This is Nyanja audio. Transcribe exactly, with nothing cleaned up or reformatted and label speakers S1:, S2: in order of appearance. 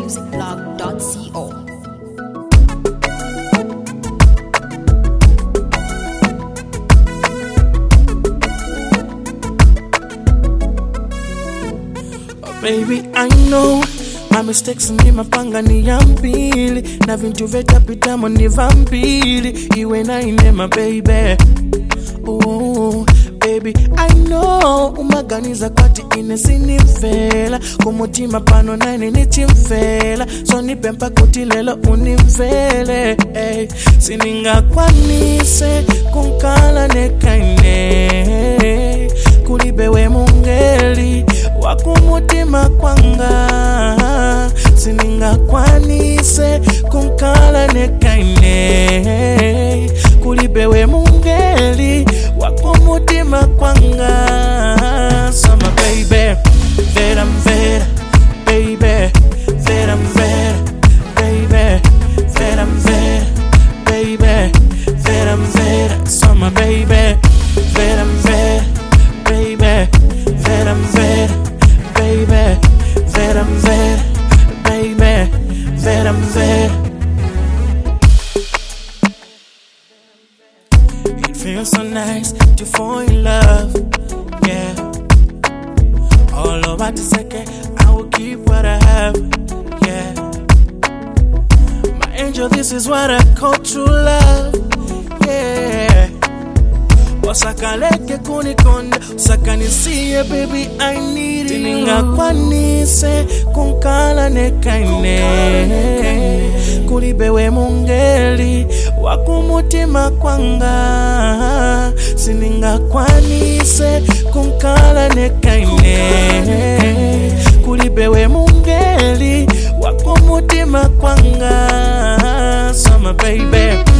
S1: music blog dot co.
S2: Baby, I know my mistakes ni mapanga ni ya mbili na vintu vetapitamo ni vampili iwe na inema baby. Ooh, baby, I know umaganiza kwati inesini mfela kumutima pano nani nichimfela so nipempa kuti lelo unimfele hey. Sininga kwanise kunkala nekaine kulibewe mungeli wakumutima kwanga sininga kwanise kunkala nekaine kulibewe mungeli wakumutima kwanga so my baby vera vera baby vera vera baby vera vera baby vera vera so my baby vera vera baby vera vera baby vera vera baby vera vera. It feels so nice to fall in love, yeah. All over the second, I will keep what I have, yeah. My angel, this is what I call true love, yeah. Wasakaleke kunikonda, usakanisiye baby, I need you. Tininga kwanise, kunkala nekaine kulibewe mungeli, wakumutima kwanga sininga kwanise, kunkala nekaine kulibewe mungeli, wakumutima kwanga so my baby